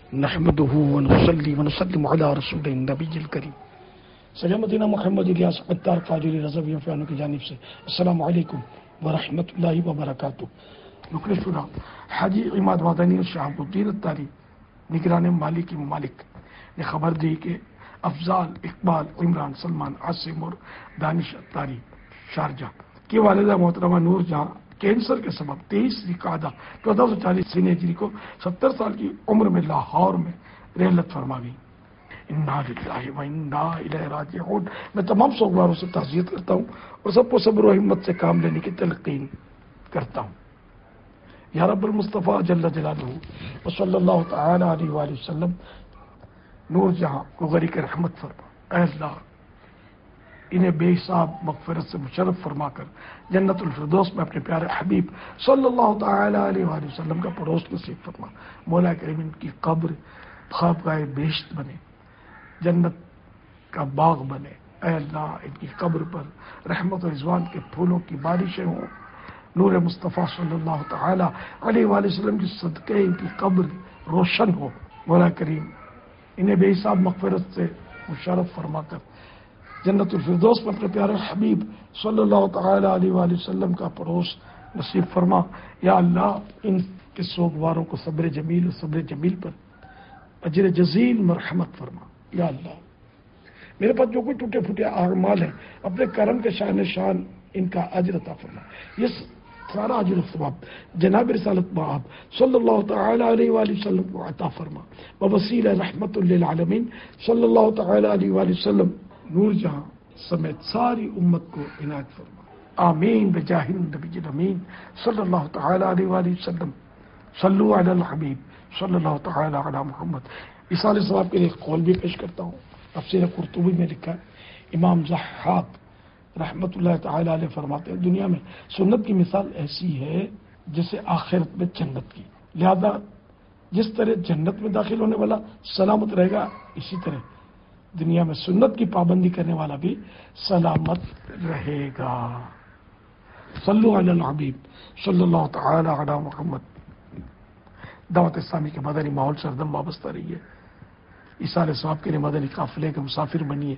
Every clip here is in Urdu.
نحمده ونصلي ونسلم على رسول النبی الکریم سید مدینہ محمد الیاس عطار قاجری رضوی فیانوں کی جانب سے السلام علیکم ورحمۃ اللہ وبرکاتہ۔ رکن شورا حاجی عماد مدنی اور شہاب الدین اتاری نگران مالی کی ممالک نے خبر دی کہ افضال، اقبال، عمران، سلمان، عاصم اور دانش اتاری شارجہ کی والدہ محترمہ نور جہاں کینسر کے سبب 23 ذوالقعدہ 1440 ہجری کو 70 سال کی عمر میں لاہور میں رحلت فرما گئی۔ انا للہ و انا الیہ راجعون۔ میں تمام سوگواروں سے تعزیت کرتا ہوں اور سب کو صبر و ہمت سے کام لینے کی تلقین کرتا ہوں۔ یا رب المصطفیٰ جل جلالہ وصلی اللہ تعالی علیہ وآلہ وسلم نور جہاں کو غریق رحمت فرما۔ اے اللہ انہیں بے حساب مغفرت سے مشرف فرما کر جنت الفردوس میں اپنے پیارے حبیب صلی اللہ تعالی علیہ وآلہ وسلم کا پڑوس نصیب فرما۔ مولا کریم ان کی قبر خوابگاہ بہشت بنے، جنت کا باغ بنے۔ اے اللہ ان کی قبر پر رحمت و رضوان کے پھولوں کی بارشیں ہوں۔ نور مصطفیٰ صلی اللہ تعالی علیہ وآلہ وسلم کی صدقے ان کی قبر روشن ہو۔ مولا کریم انہیں بے حساب مغفرت سے مشرف فرما کر جنت الفردوس میں اپنے پیارے حبیب صلی اللہ تعالی علیہ وآلہ وسلم کا پڑوس نصیب فرما۔ یا اللہ ان کے سوگواروں کو صبر جمیل اور صبر جمیل پر اجر جزیل مرحمت فرما۔ یا اللہ میرے پاس جو کوئی ٹوٹے پھوٹے اعمال ہیں اپنے کرم کے شان ان کا اجر عطا فرما۔ یہ سارا اجر و ثواب جناب رسالت مآب صلی اللہ تعالی علیہ وآلہ وسلم کو عطا فرما۔ ووسیلہ رحمت للعالمین صلی اللہ تعالی علیہ وآلہ وسلم نور جہاں سمیت ساری امت کو عنایت فرما۔ آمین بجاہ النبی الامین صلی اللہ تعالی علیہ وآلہ وسلم۔ صلو علی الحبیب صلی اللہ تعالی علی محمد۔ ایصال ثواب کے لیے ایک قول بھی پیش کرتا ہوں۔ تفسیر قرطبی میں لکھا ہے، امام ضحاک رحمت اللہ تعالی علیہ فرماتے ہیں دنیا میں سنت کی مثال ایسی ہے جیسے آخرت میں جنت کی، لہذا جس طرح جنت میں داخل ہونے والا سلامت رہے گا اسی طرح دنیا میں سنت کی پابندی کرنے والا بھی سلامت رہے گا۔ صلو علی الحبیب صلی اللہ تعالی علی محمد۔ دعوت اسلامی کے مدنی ماحول سے ہردم وابستہ رہیے، ایصال ثواب کے لیے مدنی قافلے کے مسافر بنیے،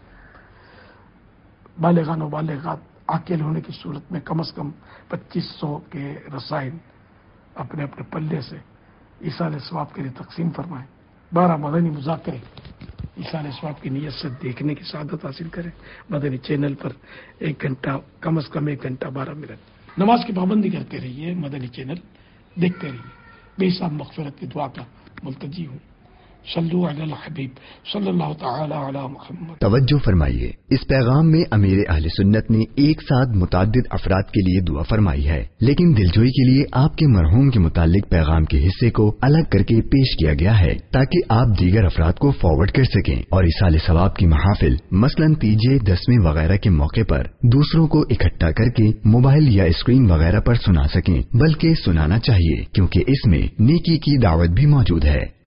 بالغان و بالغات عاقل ہونے کی صورت میں کم از کم 2500 کے رسائل اپنے اپنے پلے سے ایصال ثواب کے لیے تقسیم فرمائیں۔ 12 مدنی مذاکرے ایصال ثواب کی نیت سے دیکھنے کی سعادت حاصل کریں۔ مدنی چینل پر 1 گھنٹہ کم از کم 1 گھنٹہ 12 منٹ نماز کی پابندی کرتے رہیے، مدنی چینل دیکھتے رہیے۔ بے حساب مغفرت کی دعا کا ملتجی ہوں۔ صلو علی الحبیب صلی اللہ تعالی علی محمد۔ توجہ فرمائیے، اس پیغام میں امیر اہل سنت نے ایک ساتھ متعدد افراد کے لیے دعا فرمائی ہے، لیکن دلجوئی کے لیے آپ کے مرحوم کے متعلق پیغام کے حصے کو الگ کر کے پیش کیا گیا ہے تاکہ آپ دیگر افراد کو فارورڈ کر سکیں اور ایصال ثواب کی محافل مثلاً تیجے، 10ویں وغیرہ کے موقع پر دوسروں کو اکٹھا کر کے موبائل یا اسکرین وغیرہ پر سنا سکیں، بلکہ سنانا چاہیے کیونکہ اس میں نیکی کی دعوت بھی موجود ہے۔